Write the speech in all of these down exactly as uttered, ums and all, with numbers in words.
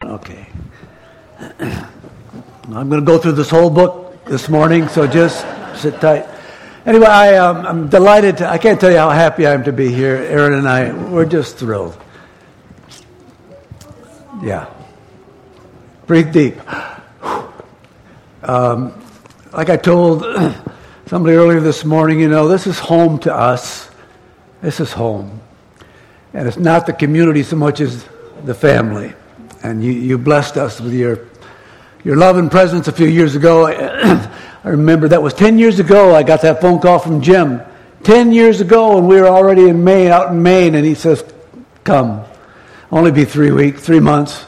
Okay. I'm going to go through this whole book this morning, so just sit tight. Anyway, I, um, I'm delighted to, I can't tell you how happy I am to be here. Aaron and I, we're just thrilled. Yeah. Breathe deep. Um, like I told somebody earlier this morning, you know, this is home to us. This is home. And it's not the community so much as the family. And you, you blessed us with your your love and presence a few years ago. I remember that was ten years ago. I got that phone call from Jim. Ten years ago, and we were already in Maine, out in Maine, and he says, come. Only be three weeks, three months.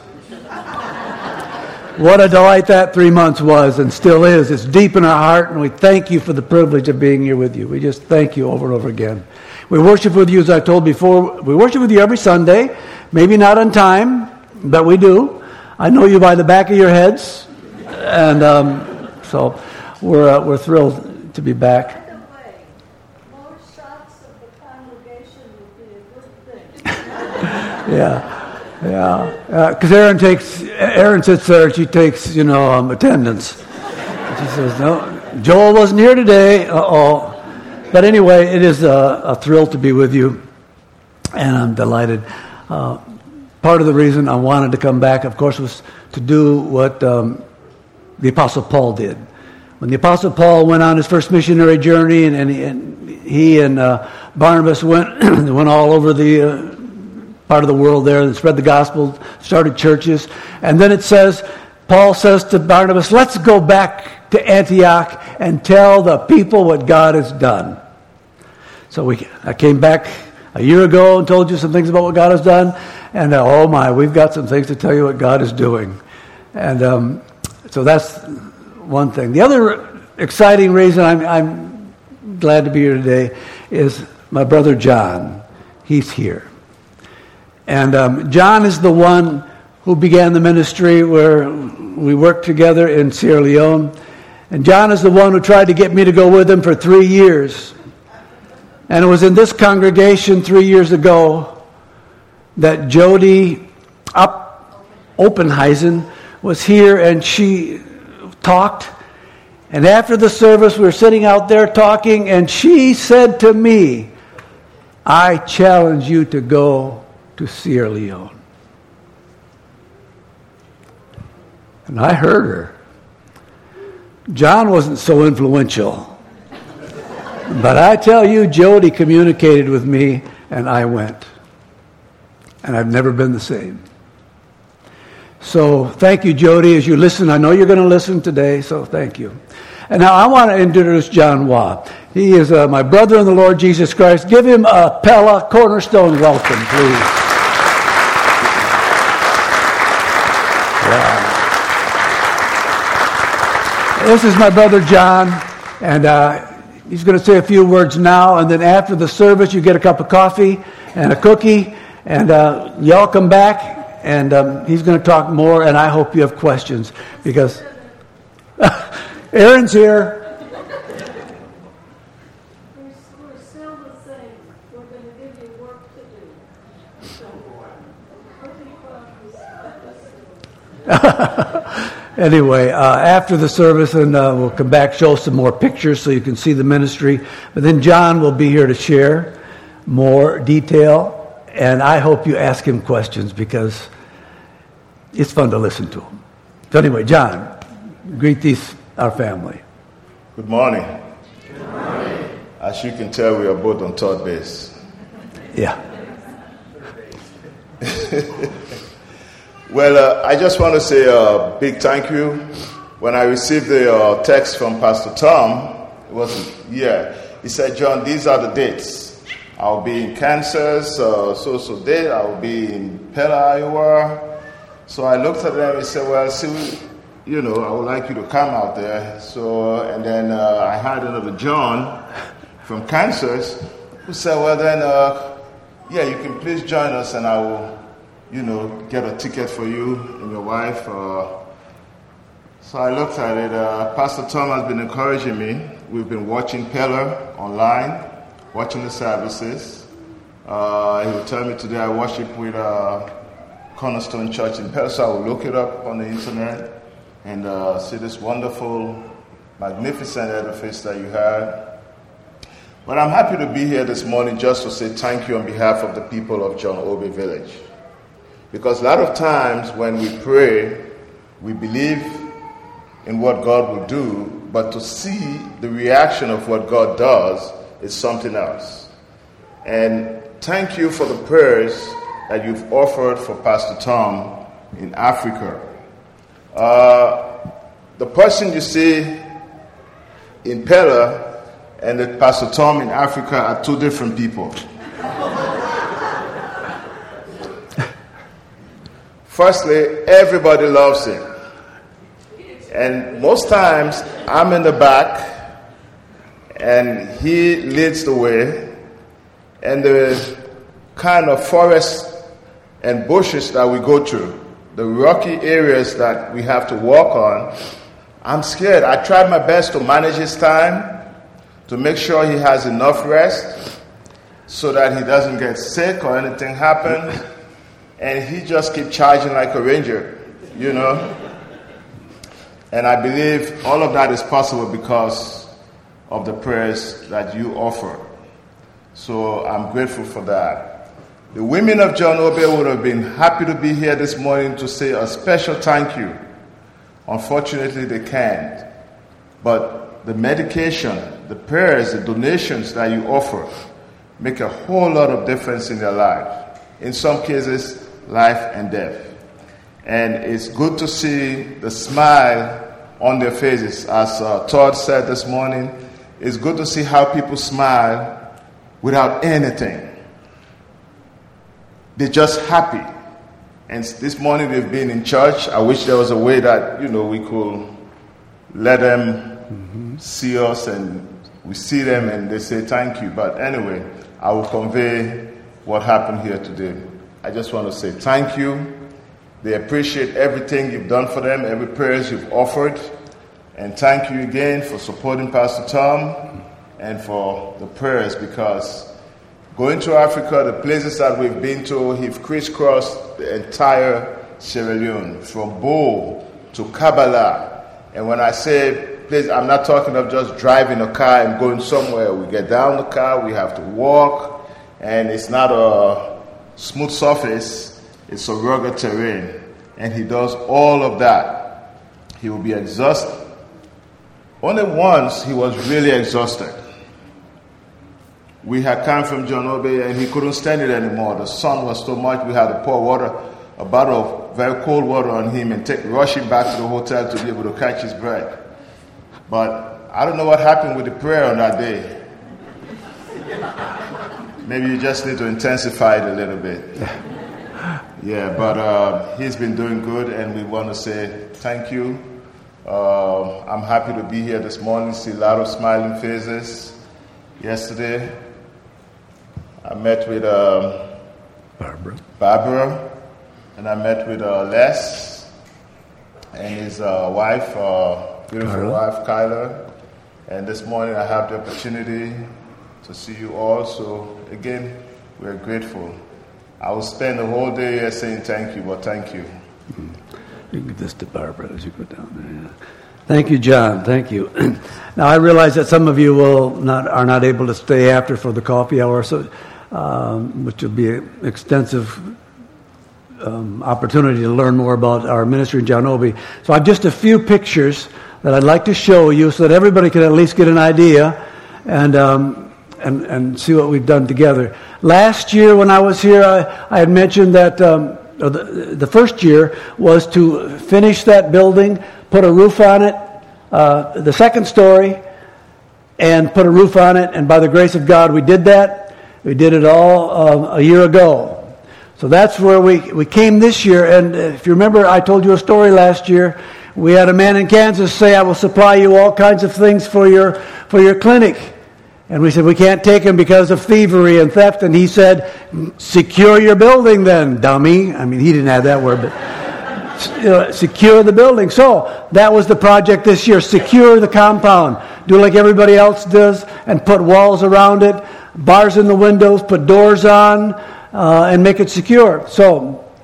What a delight that three months was and still is. It's deep in our heart, and we thank you for the privilege of being here with you. We just thank you over and over again. We worship with you, as I told before. We worship with you every Sunday. Maybe not on time, but we do. I know you by the back of your heads, and um, so we're uh, we're thrilled to be back. By the way, more shots of the congregation would be a good thing. Yeah, yeah. Because uh, Aaron takes Aaron sits there. And she takes you know um, attendance. She says, "No, Joel wasn't here today." Uh oh. But anyway, it is a, a thrill to be with you, and I'm delighted. Uh, part of the reason I wanted to come back, of course, was to do what um, the Apostle Paul did. When the Apostle Paul went on his first missionary journey, and, and, he, and he and uh, Barnabas went went all over the uh, part of the world there and spread the gospel, started churches. And then it says, Paul says to Barnabas, let's go back to Antioch and tell the people what God has done. So we, I came back a year ago and told you some things about what God has done. And uh, oh my, we've got some things to tell you what God is doing. And um, so that's one thing. The other exciting reason I'm, I'm glad to be here today is my brother John. He's here. And um, John is the one who began the ministry where we worked together in Sierra Leone. And John is the one who tried to get me to go with him for three years. And it was in this congregation three years ago that Jody Up Oppenheisen was here, and she talked. And after the service, we were sitting out there talking, and she said to me, I challenge you to go to Sierra Leone. And I heard her. John wasn't so influential. But I tell you, Jody communicated with me, and I went. And I've never been the same. So thank you, Jody, as you listen. I know you're going to listen today, so thank you. And now I want to introduce John Waugh. He is uh, my brother in the Lord Jesus Christ. Give him a Pella Cornerstone welcome, please. Yeah. This is my brother John, and uh, he's going to say a few words now, and then after the service, you get a cup of coffee and a cookie, and uh, y'all come back, and um, he's going to talk more, and I hope you have questions, because Aaron's here. We're still the same. We're going to give you work to do. So, Anyway, uh, after the service, and uh, we'll come back, show some more pictures so you can see the ministry. But then John will be here to share more detail, and I hope you ask him questions because it's fun to listen to him. So anyway, John, greet these our family. Good morning. Good morning. As you can tell, we are both on third base. Yeah. Well, uh, I just want to say a big thank you. When I received the uh, text from Pastor Tom, it was, yeah, he said, John, these are the dates. I'll be in Kansas, uh, so-so date. I'll be in Pella, Iowa. So I looked at them and said, well, see, you know, I would like you to come out there. So, and then uh, I had another John from Kansas who said, well, then, uh, yeah, you can please join us and I will, you know, get a ticket for you and your wife. Uh, so I looked at it. Uh, Pastor Tom has been encouraging me. We've been watching Pella online, watching the services. Uh, he would tell me today I worship with uh, Cornerstone Church in Pella. So I will look it up on the internet and uh, see this wonderful, magnificent edifice that you had. But I'm happy to be here this morning just to say thank you on behalf of the people of John Obey Village. Because a lot of times when we pray, we believe in what God will do, but to see the reaction of what God does is something else. And thank you for the prayers that you've offered for Pastor Tom in Africa. Uh, the person you see in Pella and the Pastor Tom in Africa are two different people. Firstly, everybody loves him. And most times, I'm in the back, and he leads the way. And the kind of forest and bushes that we go through, the rocky areas that we have to walk on, I'm scared. I tried my best to manage his time, to make sure he has enough rest so that he doesn't get sick or anything happens. And he just keeps charging like a ranger, you know. And I believe all of that is possible because of the prayers that you offer. So I'm grateful for that. The women of John Obey would have been happy to be here this morning to say a special thank you. Unfortunately, they can't. But the medication, the prayers, the donations that you offer make a whole lot of difference in their life. In some cases, life and death. And it's good to see the smile on their faces. As uh, Todd said this morning, it's good to see how people smile without anything. They're just happy. And this morning they've been in church. I wish there was a way that, you know, we could let them mm-hmm. see us and we see them and they say thank you. But anyway, I will convey what happened here today. I just want to say thank you. They appreciate everything you've done for them, every prayers you've offered. And thank you again for supporting Pastor Tom and for the prayers, because going to Africa, the places that we've been to, he's crisscrossed the entire Sierra Leone, from Bo to Kabbalah. And when I say place, I'm not talking of just driving a car and going somewhere. We get down the car, we have to walk, and it's not a smooth surface, it's a rugged terrain. And he does all of that. He will be exhausted. Only once he was really exhausted. We had come from John Obey and he couldn't stand it anymore. The sun was so much, we had to pour water, a bottle of very cold water on him and take, rush him back to the hotel to be able to catch his breath. But I don't know what happened with the prayer on that day. Maybe you just need to intensify it a little bit. Yeah, but uh, he's been doing good and we want to say thank you. Uh, I'm happy to be here this morning, see a lot of smiling faces. Yesterday, I met with um, Barbara. Barbara, and I met with uh, Les and his uh, wife, uh, beautiful Kyla. wife, Kyla. And this morning I have the opportunity to see you all. So again, we're grateful. I will spend the whole day here saying thank you, but thank you. Mm-hmm. You can give this to Barbara as you go down there. Yeah. Thank you, John. Thank you. Now, I realize that some of you will not are not able to stay after for the coffee hour, so um, which will be an extensive um, opportunity to learn more about our ministry in John Obey. So I have just a few pictures that I'd like to show you so that everybody can at least get an idea and um, and, and see what we've done together. Last year when I was here, I, I had mentioned that um, the, the first year was to finish that building, put a roof on it, uh, the second story, and put a roof on it. And by the grace of God, we did that. We did it all uh, a year ago. So that's where we, we came this year. And if you remember, I told you a story last year. We had a man in Kansas say, "I will supply you all kinds of things for your for your clinic." And we said, "We can't take him because of thievery and theft." And he said, "Secure your building then, dummy." I mean, he didn't have that word, but you know, secure the building. So that was the project this year. Secure the compound. Do like everybody else does and put walls around it, bars in the windows, put doors on, uh, and make it secure. So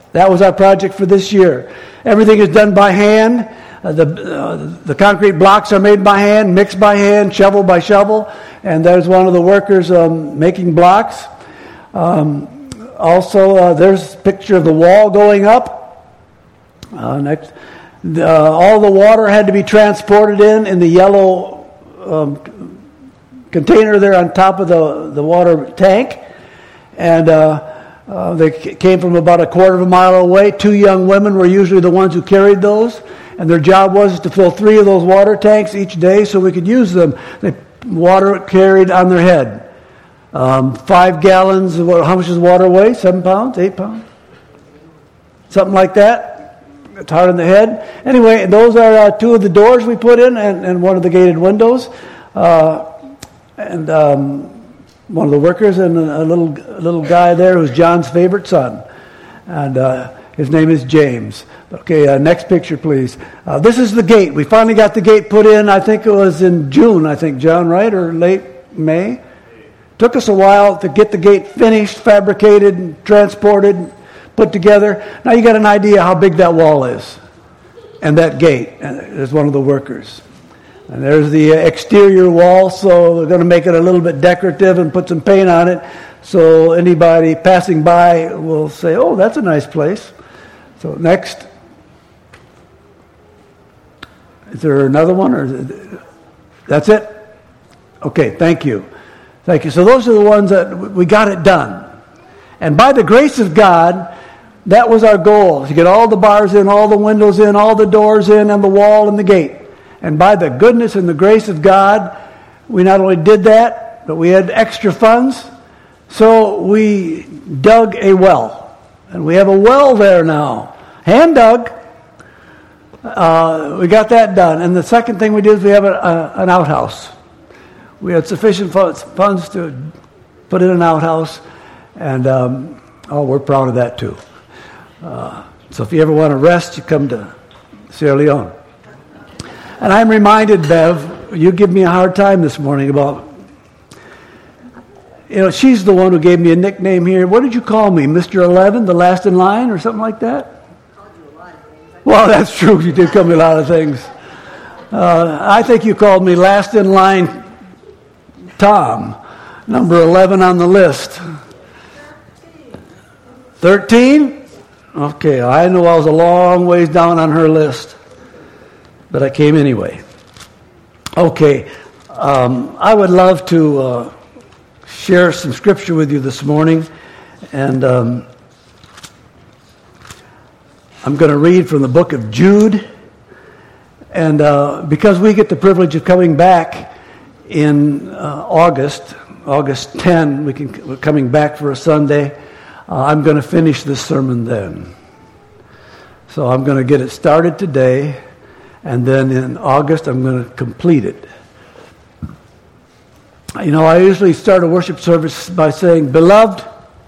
That was our project for this year. Everything is done by hand. Uh, the uh, the concrete blocks are made by hand, mixed by hand, shovel by shovel, and there's one of the workers um, making blocks. Um, also, uh, there's a picture of the wall going up. Uh, next, uh, all the water had to be transported in in the yellow um, container there on top of the, the water tank, and uh, uh, they came from about a quarter of a mile away. Two young women were usually the ones who carried those, and their job was to fill three of those water tanks each day so we could use them. They water carried on their head. Um, five gallons, of, how much does water weigh? Seven pounds? Eight pounds? Something like that. It's hard on the head. Anyway, those are uh, two of the doors we put in and, and one of the gated windows. Uh, and um, one of the workers and a little a little guy there who's John's favorite son. And uh, his name is James. Okay, uh, next picture, please. Uh, this is the gate. We finally got the gate put in, I think it was in June, I think, John, right? Or late May? Took us a while to get the gate finished, fabricated, transported, put together. Now you got an idea how big that wall is. And that gate. And there's one of the workers. And there's the exterior wall, so they're going to make it a little bit decorative and put some paint on it. So anybody passing by will say, oh, that's a nice place. So next. Is there another one? Or is it, that's it? Okay, thank you. Thank you. So those are the ones that we got it done. And by the grace of God, that was our goal, to get all the bars in, all the windows in, all the doors in, and the wall and the gate. And by the goodness and the grace of God, we not only did that, but we had extra funds. So we dug a well. And we have a well there now. Hand dug. Uh, we got that done. And the second thing we did is we have a, a, an outhouse. We had sufficient funds, funds to put in an outhouse. And, um, oh, we're proud of that too. Uh, so if you ever want to rest, you come to Sierra Leone. And I'm reminded, Bev, you give me a hard time this morning about, you know, she's the one who gave me a nickname here. What did you call me? Mister eleven, the last in line, or something like that? I called you a lot of things. Well, that's true. You did call me a lot of things. Uh, I think you called me last in line Tom, number eleven on the list. thirteen? Okay, I know I was a long ways down on her list. But I came anyway. Okay, um, I would love to uh, share some scripture with you this morning. And um, I'm going to read from the book of Jude. And uh, because we get the privilege of coming back in uh, August, August tenth, we can, we're coming back for a Sunday, uh, I'm going to finish this sermon then. So I'm going to get it started today. And then in August, I'm going to complete it. You know, I usually start a worship service by saying, Beloved,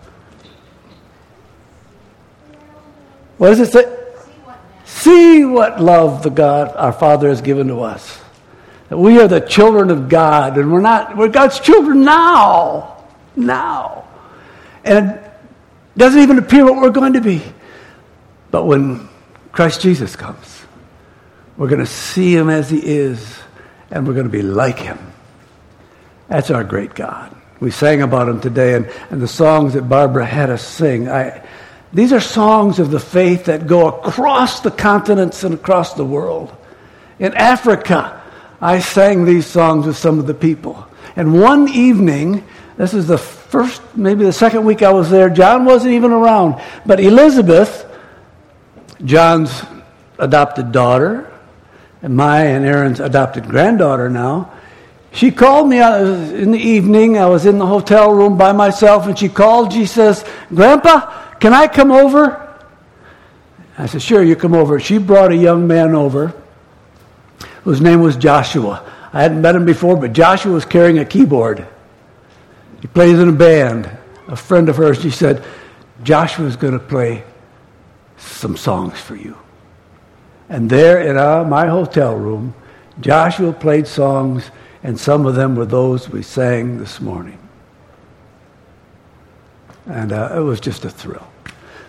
what does it say? See what, See what love the God, our Father, has given to us. That we are the children of God, and we're not, we're God's children now. Now. And it doesn't even appear what we're going to be. But when Christ Jesus comes, we're going to see him as he is, and we're going to be like him. That's our great God. We sang about him today, and, and the songs that Barbara had us sing. I, these are songs of the faith that go across the continents and across the world. In Africa, I sang these songs with some of the people. And one evening, this is the first, maybe the second week I was there, John wasn't even around, but Elizabeth, John's adopted daughter, and my and Aaron's adopted granddaughter now, she called me in the evening. I was in the hotel room by myself, and she called. She says, Grandpa, can I come over? I said, sure, you come over. She brought a young man over whose name was Joshua. I hadn't met him before, but Joshua was carrying a keyboard. He plays in a band. A friend of hers, she said, Joshua's going to play some songs for you. And there in our, my hotel room, Joshua played songs, and some of them were those we sang this morning. And uh, it was just a thrill.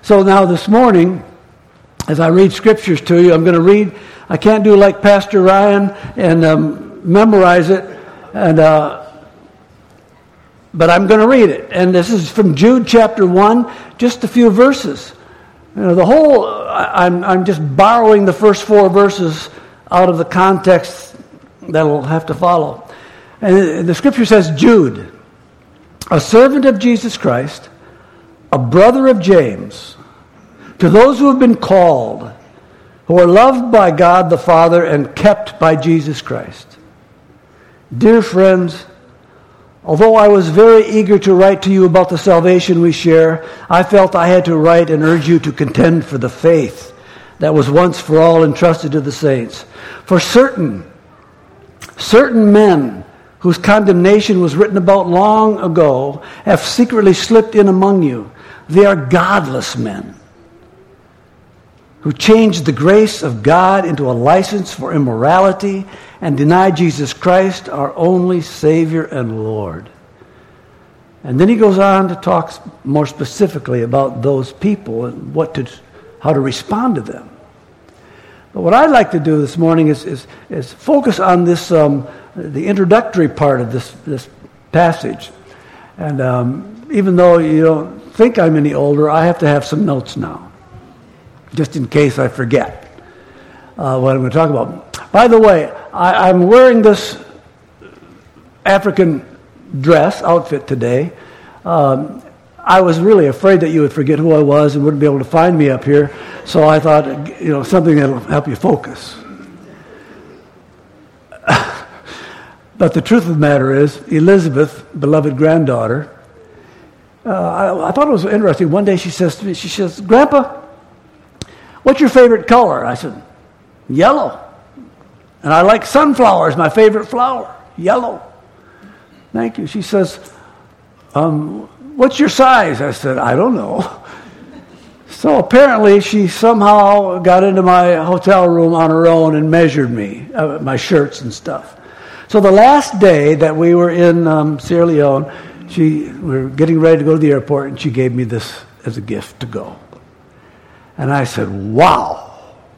So now this morning, as I read scriptures to you, I'm going to read. I can't do like Pastor Ryan and um, memorize it, and uh, but I'm going to read it. And this is from Jude chapter one, just a few verses. You know, the whole. I'm I'm just borrowing the first four verses out of the context that will have to follow. And the scripture says, Jude, a servant of Jesus Christ, a brother of James, to those who have been called, who are loved by God the Father and kept by Jesus Christ. Dear friends, although I was very eager to write to you about the salvation we share, I felt I had to write and urge you to contend for the faith that was once for all entrusted to the saints. For certain, certain men whose condemnation was written about long ago have secretly slipped in among you. They are godless men who changed the grace of God into a license for immorality and deny Jesus Christ, our only Savior and Lord. And then he goes on to talk more specifically about those people and what to, how to respond to them. But what I'd like to do this morning is is, is focus on this um, the introductory part of this this passage. And um, even though you don't think I'm any older, I have to have some notes now, just in case I forget uh, what I'm going to talk about. By the way, I, I'm wearing this African dress outfit today. Um, I was really afraid that you would forget who I was and wouldn't be able to find me up here, so I thought, you know, something that'll help you focus. But the truth of the matter is, Elizabeth, beloved granddaughter, uh, I, I thought it was interesting. One day she says to me, she says, Grandpa, what's your favorite color? I said, yellow. And I like sunflowers, my favorite flower, yellow. Thank you. She says, um, what's your size? I said, I don't know. So apparently she somehow got into my hotel room on her own and measured me, uh, my shirts and stuff. So the last day that we were in um, Sierra Leone, she, we were getting ready to go to the airport, and she gave me this as a gift to go. And I said, wow,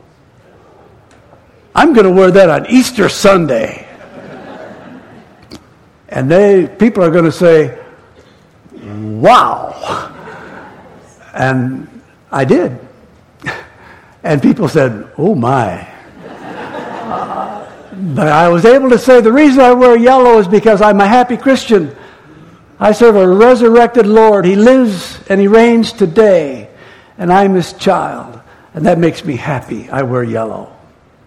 I'm going to wear that on Easter Sunday. And they people are going to say, wow. And I did. And people said, oh my. Uh, but I was able to say the reason I wear yellow is because I'm a happy Christian. I serve a resurrected Lord. He lives and he reigns today. And I'm his child. And that makes me happy. I wear yellow.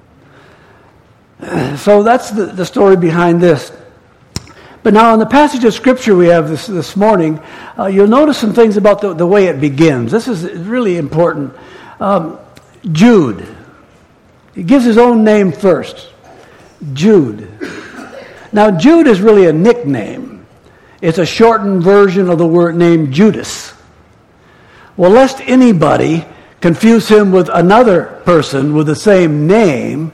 So that's the, the story behind this. But now in the passage of Scripture we have this, this morning, uh, you'll notice some things about the, the way it begins. This is really important. Um, Jude. He gives his own name first. Jude. Now Jude is really a nickname. It's a shortened version of the word name Judas. Well, lest anybody confuse him with another person with the same name,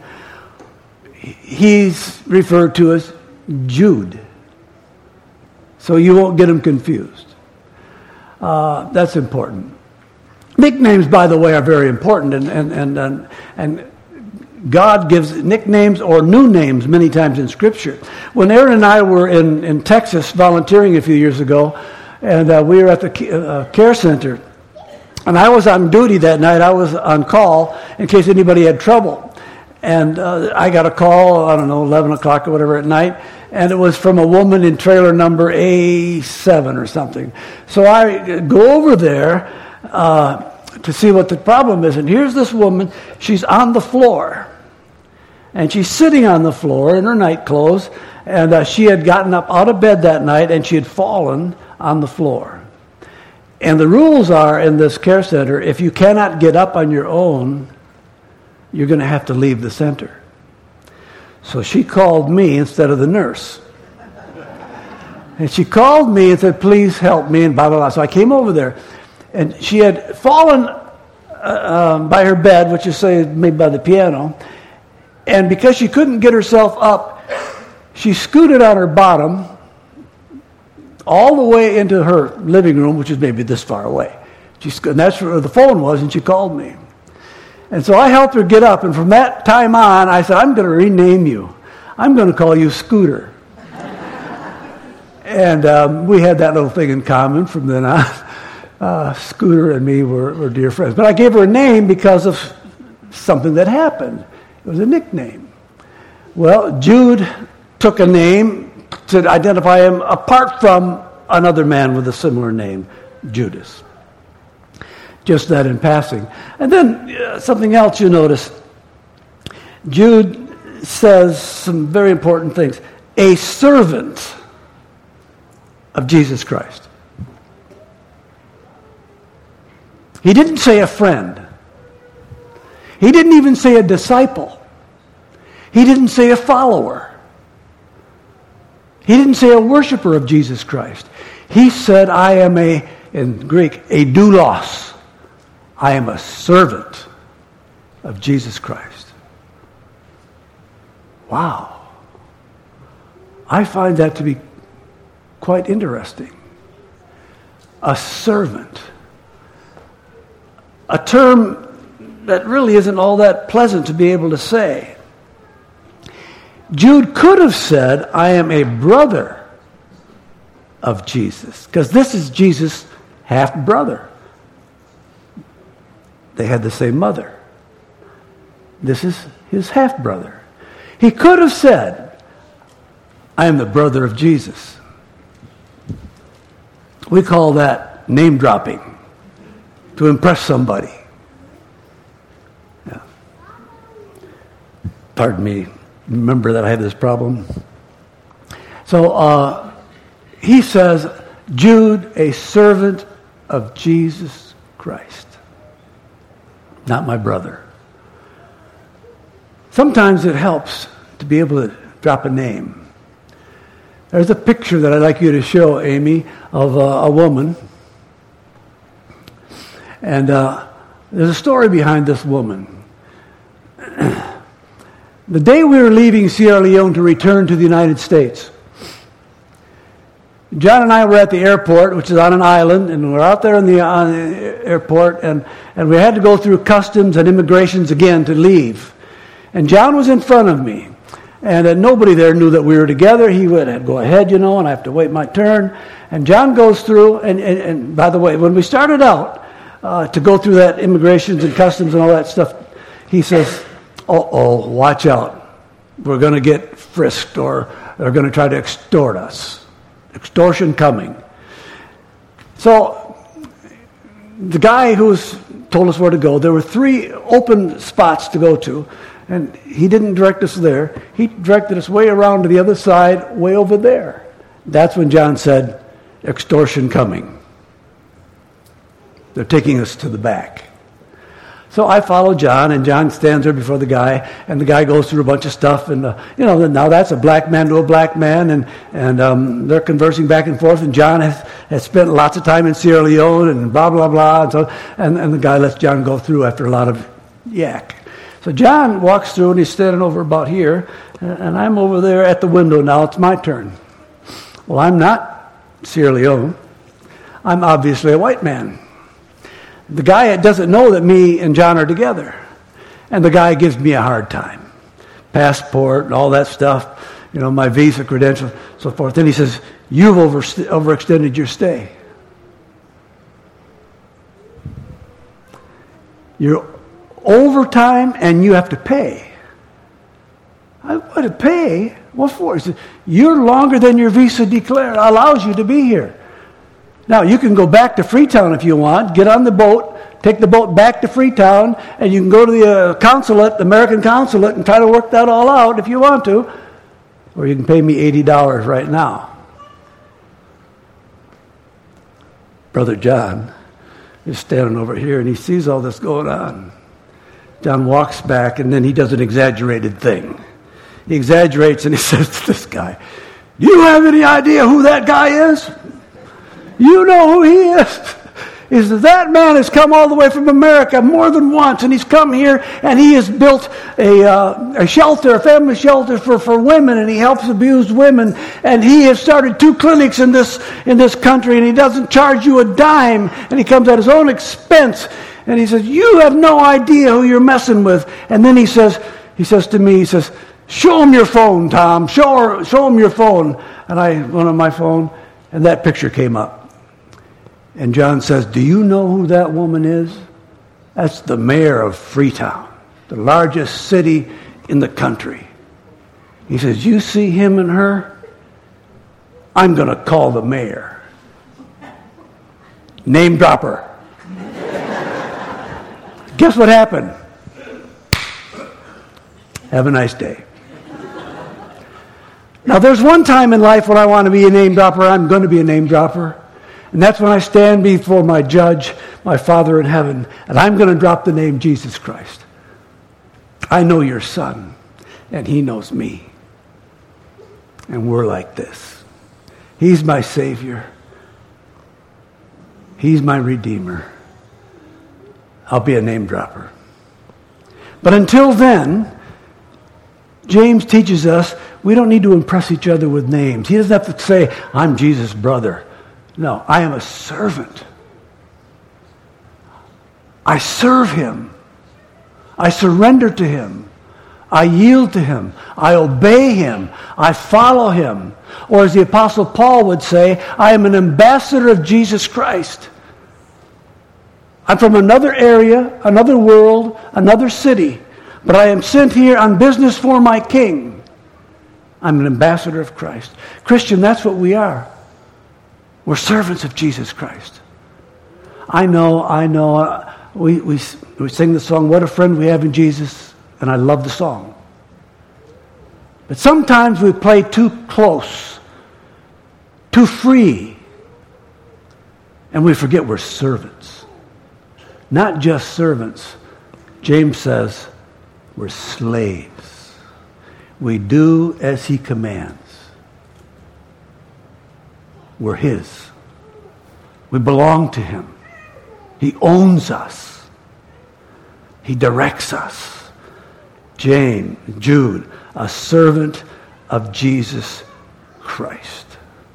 he's referred to as Jude. So you won't get him confused. Uh, that's important. Nicknames, by the way, are very important, and and and and, and God gives nicknames or new names many times in Scripture. When Aaron and I were in, in Texas volunteering a few years ago, and uh, we were at the uh, care center, and I was on duty that night. I was on call in case anybody had trouble. And uh, I got a call, I don't know, eleven o'clock or whatever at night, and it was from a woman in trailer number A seven or something. So I go over there uh, to see what the problem is. And here's this woman. She's on the floor. And she's sitting on the floor in her night clothes. And uh, she had gotten up out of bed that night, and she had fallen on the floor. And the rules are in this care center, if you cannot get up on your own, you're going to have to leave the center. So she called me instead of the nurse. And she called me and said, please help me, and blah, blah, blah. So I came over there. And she had fallen uh, um, by her bed, which is, say, maybe by the piano. And because she couldn't get herself up, she scooted on her bottom all the way into her living room, which is maybe this far away. She, and that's where the phone was, and she called me. And so I helped her get up, and from that time on, I said, I'm going to rename you. I'm going to call you Scooter. And um, we had that little thing in common from then on. Uh, Scooter and me were, were dear friends. But I gave her a name because of something that happened. It was a nickname. Well, Jude took a name to identify him apart from another man with a similar name, Judas. Just that in passing. And then uh, something else you notice. Jude says some very important things. A servant of Jesus Christ. He didn't say a friend. He didn't even say a disciple. He didn't say a follower. He didn't say a worshiper of Jesus Christ. He said, I am a, in Greek, a doulos. I am a servant of Jesus Christ. Wow. I find that to be quite interesting. A servant. A term that really isn't all that pleasant to be able to say. Jude could have said, I am a brother of Jesus, because this is Jesus' half-brother. They had the same mother. This is his half-brother. He could have said, I am the brother of Jesus. We call that name dropping, to impress somebody. Yeah. Pardon me. Remember that I had this problem. So uh, he says, Jude, a servant of Jesus Christ. Not my brother. Sometimes it helps to be able to drop a name. There's a picture that I'd like you to show, Amy, of uh, a woman. And uh, there's a story behind this woman. The day we were leaving Sierra Leone to return to the United States, John and I were at the airport, which is on an island, and we're out there in the, on the airport, and, and we had to go through customs and immigrations again to leave. And John was in front of me, and uh, nobody there knew that we were together. He would go ahead, you know, and I have to wait my turn. And John goes through, and, and, and by the way, when we started out uh, to go through that immigrations and customs and all that stuff, he says, uh-oh, watch out. We're going to get frisked, or they're going to try to extort us. Extortion coming. So the guy who's told us where to go, there were three open spots to go to, and he didn't direct us there. He directed us way around to the other side, way over there. That's when John said, extortion coming. They're taking us to the back. So I follow John, and John stands there before the guy, and the guy goes through a bunch of stuff, and uh, you know, now that's a black man to a black man, and and um, they're conversing back and forth, and John has, has spent lots of time in Sierra Leone, and blah blah blah, and so and, and the guy lets John go through after a lot of yak. So John walks through, and he's standing over about here, and I'm over there at the window now. It's my turn. Well, I'm not Sierra Leone. I'm obviously a white man. The guy doesn't know that me and John are together. And the guy gives me a hard time. Passport and all that stuff, you know, my visa credentials, so forth. Then he says, you've over, overextended your stay. You're overtime and you have to pay. I want to pay? What for? He said, you're longer than your visa declared allows you to be here. Now, you can go back to Freetown if you want, get on the boat, take the boat back to Freetown, and you can go to the uh, consulate, the American consulate, and try to work that all out if you want to. Or you can pay me eighty dollars right now. Brother John is standing over here, and he sees all this going on. John walks back, and then he does an exaggerated thing. He exaggerates, and he says to this guy, do you have any idea who that guy is? You know who he is. He says, that man has come all the way from America more than once, and he's come here, and he has built a, uh, a shelter, a family shelter for, for women, and he helps abused women, and he has started two clinics in this, in this country, and he doesn't charge you a dime, and he comes at his own expense. And he says, you have no idea who you're messing with. And then he says, he says to me, he says, show him your phone, Tom. Show her, show him your phone. And I went on my phone, and that picture came up. And John says, do you know who that woman is? That's the mayor of Freetown, the largest city in the country. He says, you see him and her? I'm going to call the mayor. Name dropper. Guess what happened? Have a nice day. Now, there's one time in life when I want to be a name dropper. I'm going to be a name dropper. And that's when I stand before my judge, my Father in heaven, and I'm going to drop the name Jesus Christ. I know your son, and he knows me. And we're like this. He's my Savior. He's my Redeemer. I'll be a name dropper. But until then, James teaches us we don't need to impress each other with names. He doesn't have to say, I'm Jesus' brother. No, I am a servant. I serve him. I surrender to him. I yield to him. I obey him. I follow him. Or as the Apostle Paul would say, I am an ambassador of Jesus Christ. I'm from another area, another world, another city, but I am sent here on business for my King. I'm an ambassador of Christ. Christian, that's what we are. We're servants of Jesus Christ. I know, I know, uh, we, we, we sing the song, What a Friend We Have in Jesus, and I love the song. But sometimes we play too close, too free, and we forget we're servants. Not just servants. James says we're slaves. We do as he commands. We're his. We belong to him. He owns us. He directs us. James, Jude, a servant of Jesus Christ.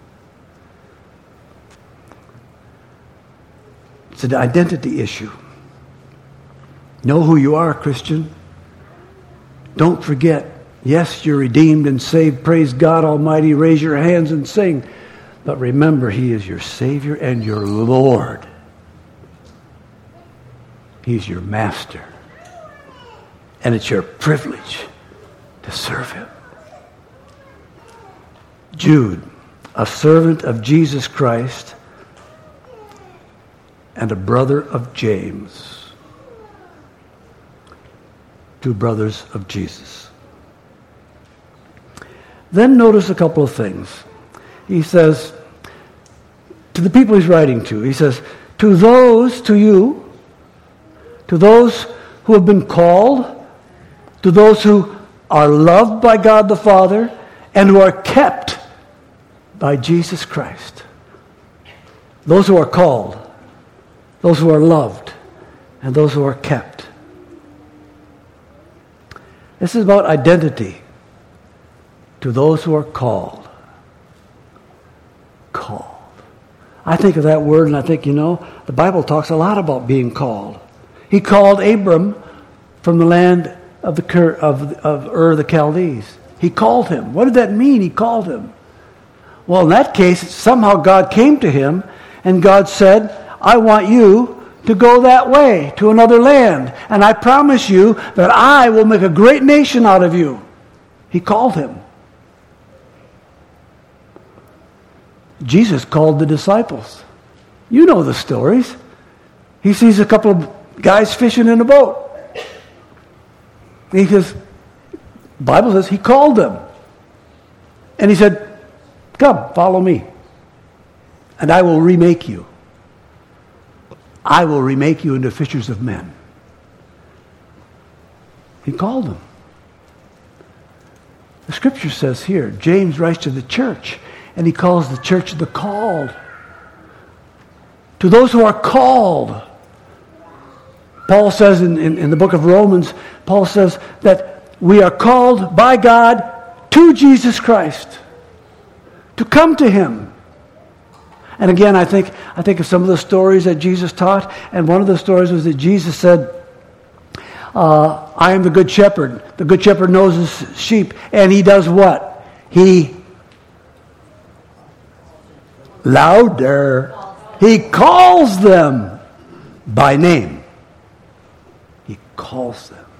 It's an identity issue. Know who you are, Christian. Don't forget, yes, you're redeemed and saved. Praise God Almighty. Raise your hands and sing. But remember, he is your Savior and your Lord. He's your master. And it's your privilege to serve him. Jude, a servant of Jesus Christ and a brother of James. Two brothers of Jesus. Then notice a couple of things. He says, to the people he's writing to, he says, to those, to you, to those who have been called, to those who are loved by God the Father, and who are kept by Jesus Christ. Those who are called, those who are loved, and those who are kept. This is about identity. To those who are called. Called. I think of that word and I think, you know, the Bible talks a lot about being called. He called Abram from the land of the Ur of, of Ur the Chaldees. He called him. What did that mean? He called him. Well, in that case, somehow God came to him and God said, I want you to go that way, to another land. And I promise you that I will make a great nation out of you. He called him. Jesus called the disciples. You know the stories. He sees a couple of guys fishing in a boat. He says, the Bible says he called them. And he said, come, follow me. And I will remake you. I will remake you into fishers of men. He called them. The scripture says here, James writes to the church, and he calls the church the called. To those who are called. Paul says in, in, in the book of Romans, Paul says that we are called by God to Jesus Christ. To come to Him. And again, I think I think of some of the stories that Jesus taught, and one of the stories was that Jesus said, uh, I am the good shepherd. The good shepherd knows his sheep, and he does what? He louder. He calls them by name. He calls them.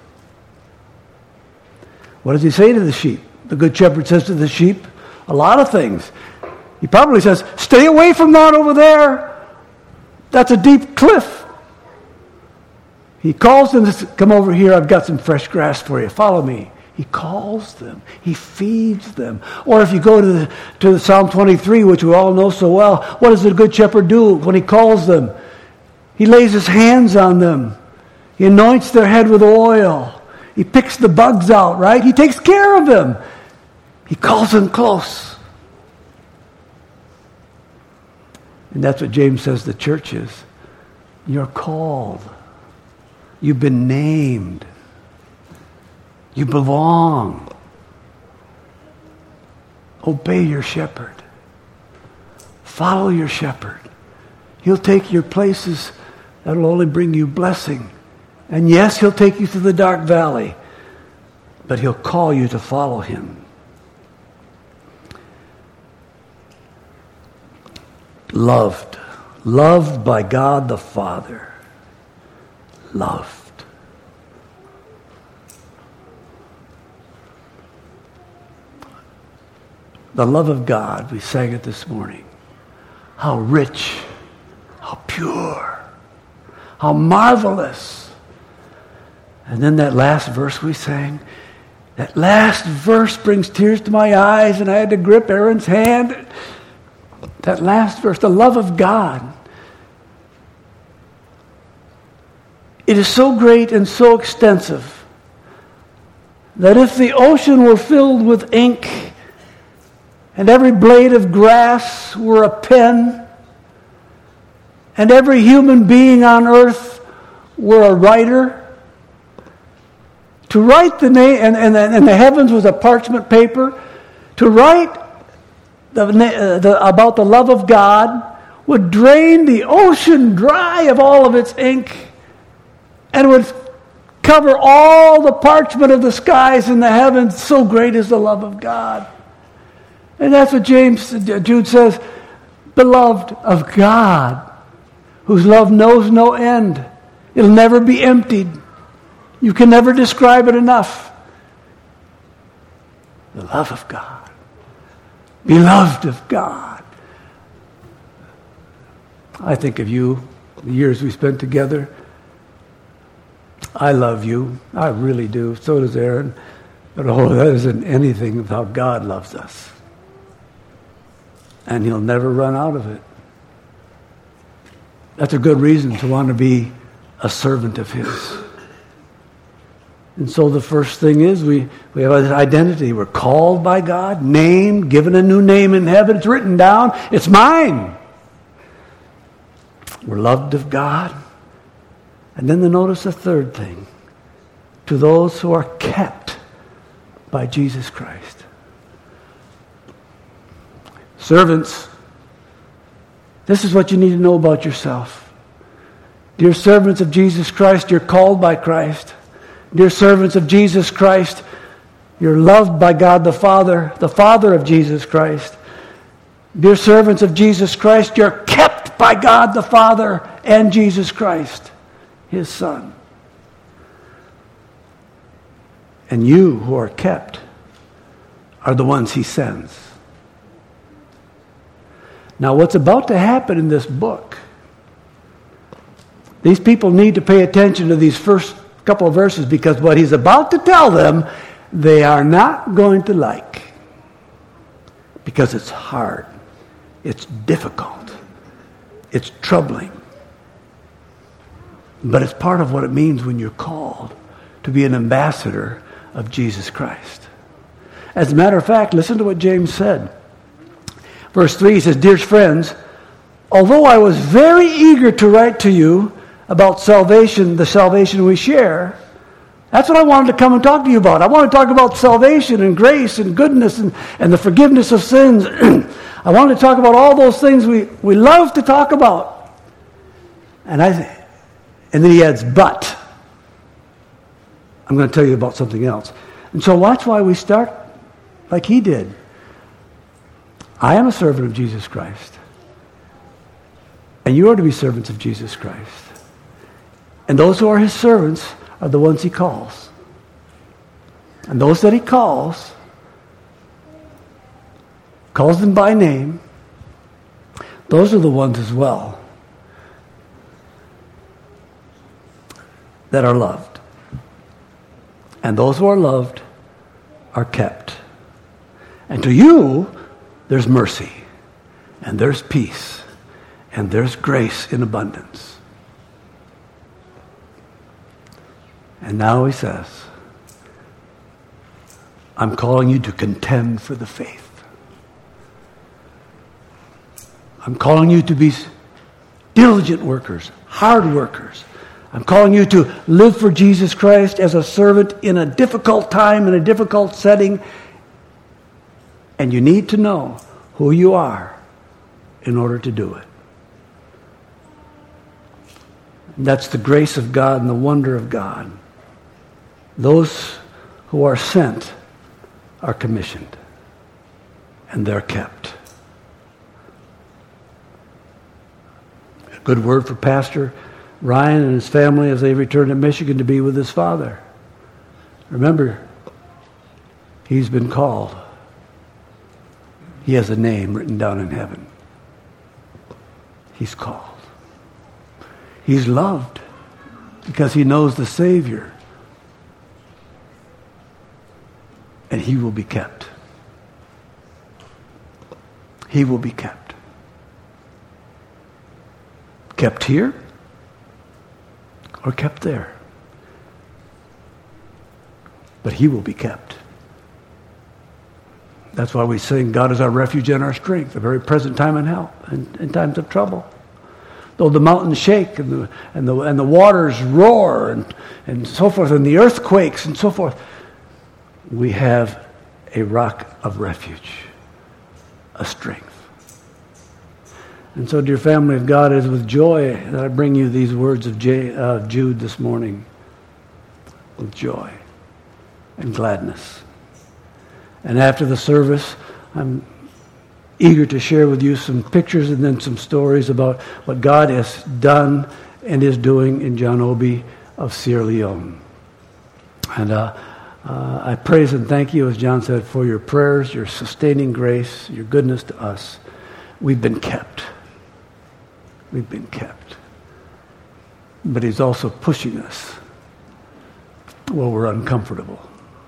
What does he say to the sheep? The good shepherd says to the sheep a lot of things. He probably says, stay away from that over there. That's a deep cliff. He calls them, come over here, I've got some fresh grass for you. Follow me. He calls them. He feeds them. Or if you go to the, to the Psalm twenty-three, which we all know so well, what does the good shepherd do when he calls them? He lays his hands on them. He anoints their head with oil. He picks the bugs out, right? He takes care of them. He calls them close. And that's what James says the church is. You're called. You've been named. You belong. Obey your shepherd. Follow your shepherd. He'll take you places that will only bring you blessing. And yes, He'll take you through the dark valley, but He'll call you to follow Him. Loved. Loved by God the Father. Loved. The love of God, we sang it this morning. How rich, how pure, how marvelous. And then that last verse we sang, that last verse brings tears to my eyes, and I had to grip Aaron's hand. That last verse, the love of God. It is so great and so extensive that if the ocean were filled with ink and every blade of grass were a pen and every human being on earth were a writer, to write the name, and, and, and the heavens was a parchment paper, to write The, uh, the, about the love of God would drain the ocean dry of all of its ink and would cover all the parchment of the skies and the heavens. So great is the love of God. And that's what James, Jude says, beloved of God, whose love knows no end. It'll never be emptied. You can never describe it enough. The love of God. Beloved of God. I think of you, the years we spent together. I love you. I really do. So does Aaron. But oh, that isn't anything of how God loves us. And He'll never run out of it. That's a good reason to want to be a servant of His. And so the first thing is we, we have an identity. We're called by God, named, given a new name in heaven. It's written down. It's mine. We're loved of God. And then the notice the third thing. To those who are kept by Jesus Christ. Servants, this is what you need to know about yourself. Dear servants of Jesus Christ, you're called by Christ. Dear servants of Jesus Christ, you're loved by God the Father, the Father of Jesus Christ. Dear servants of Jesus Christ, you're kept by God the Father and Jesus Christ, His Son. And you who are kept are the ones He sends. Now, what's about to happen in this book, these people need to pay attention to these first couple of verses, because what He's about to tell them, they are not going to like. Because it's hard. It's difficult. It's troubling. But it's part of what it means when you're called to be an ambassador of Jesus Christ. As a matter of fact, listen to what James said. Verse three, he says, dear friends, although I was very eager to write to you about salvation, the salvation we share, that's what I wanted to come and talk to you about. I want to talk about salvation and grace and goodness and, and the forgiveness of sins. I wanted to talk about all those things we, we love to talk about. And I, and then he adds, but I'm going to tell you about something else. And so that's why we start like he did. I am a servant of Jesus Christ. And you are to be servants of Jesus Christ. And those who are his servants are the ones he calls. And those that he calls, calls them by name, those are the ones as well that are loved. And those who are loved are kept. And to you, there's mercy, and there's peace, and there's grace in abundance. And now he says, I'm calling you to contend for the faith. I'm calling you to be diligent workers, hard workers. I'm calling you to live for Jesus Christ as a servant in a difficult time, in a difficult setting. And you need to know who you are in order to do it. And that's the grace of God and the wonder of God. Those who are sent are commissioned, and they're kept. A good word for Pastor Ryan and his family as they return to Michigan to be with his father. Remember, he's been called. He has a name written down in heaven. He's called. He's loved because he knows the Savior. And he will be kept. He will be kept. Kept here or kept there. But he will be kept. That's why we sing, God is our refuge and our strength, a very present time in help, in, in times of trouble. Though the mountains shake and the, and the, and the waters roar and, and so forth, and the earth quakes and so forth, we have a rock of refuge, a strength. And so, dear family of God, it is with joy that I bring you these words of J, uh, Jude this morning. With joy and gladness. And after the service, I'm eager to share with you some pictures and then some stories about what God has done and is doing in John Obi of Sierra Leone. And uh, uh, I praise and thank you, as John said, for your prayers, your sustaining grace, your goodness to us. We've been kept. We've been kept. But he's also pushing us while we're uncomfortable.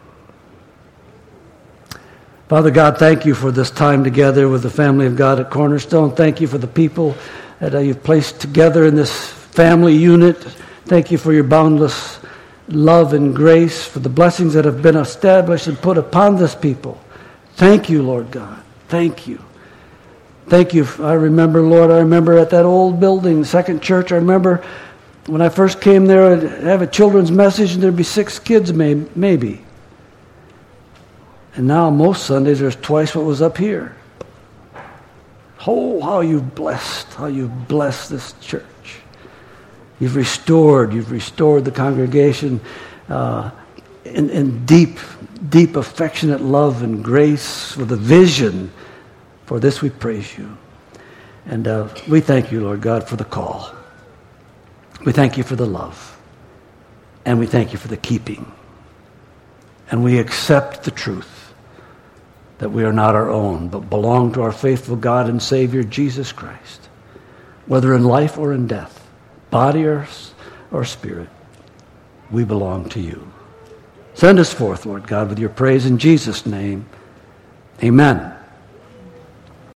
Father God, thank you for this time together with the family of God at Cornerstone. Thank you for the people that uh, you've placed together in this family unit. Thank you for your boundless love and grace, for the blessings that have been established and put upon this people. Thank you, Lord God. Thank you. Thank you. I remember, Lord, I remember at that old building, Second Church, I remember when I first came there, I'd have a children's message and there'd be six kids may, maybe. And now most Sundays there's twice what was up here. Oh, how you've blessed, how you've blessed this church. You've restored, you've restored the congregation uh, in, in deep, deep affectionate love and grace with a vision. For this we praise you. And uh, we thank you, Lord God, for the call. We thank you for the love. And we thank you for the keeping. And we accept the truth that we are not our own, but belong to our faithful God and Savior, Jesus Christ. Whether in life or in death, body or, or spirit, we belong to you. Send us forth, Lord God, with your praise in Jesus' name. Amen.